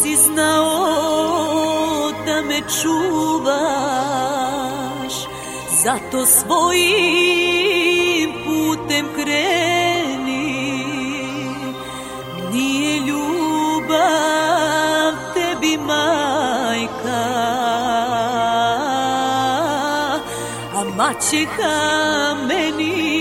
si znao da me čuvaš, zato svojim putem kreni. Nije ljubav tebi majka, a maćeha meni.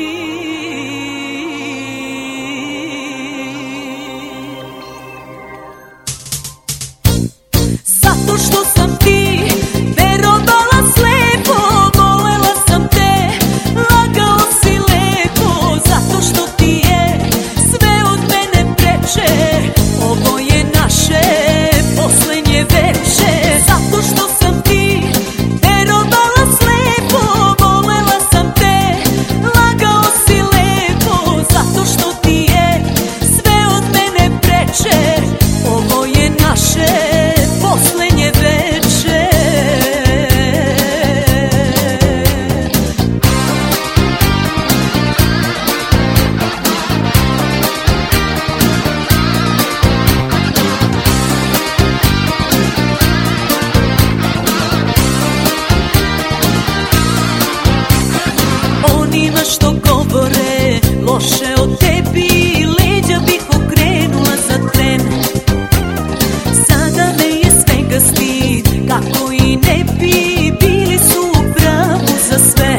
Zato što sam ti verovala slepo, volela sam te, lagao si lepo. Zato što ti je sve od mene preče, ovo je naše poslednje veče. Zato što sam ti verovala slepo, volela sam te, lagao si lepo. Zato što ti je sve od mene preče, ovo je naše poslednje veče. Onima što govore loše o tebi, leđa bih okrenula za tren. Sada me je svega stid, kako i ne bi, bili su u pravu za sve.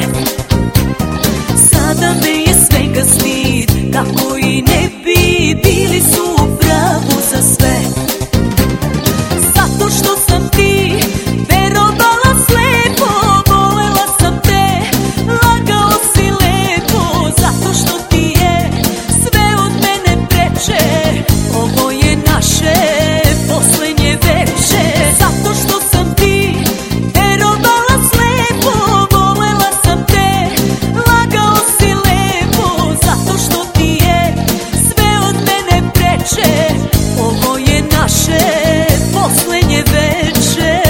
Sada me je svega stid, kako i ne bi, bili su u pravu za sve. Zato što sam ti verovala slepo, volela sam te, lagao si lepo. Zato što ti je sve od mene preče, ovo je naše poslednje veče. Zato što sam ti verovala slepo, volela sam te, lagao si lepo. Zato što ti je sve od mene preče, ovo je naše poslednje veče.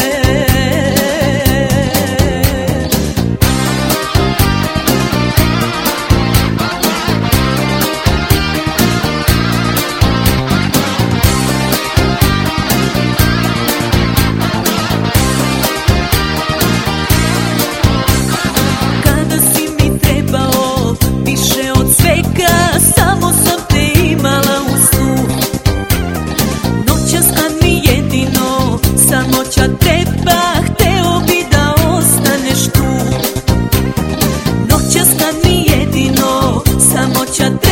Kada si mi trebao više od svega, samo sam te imala u snu. Noćas kad mi jedino samoća treba, hteo bi da ostaneš tu. Noćas kad mi jedino samoća treba,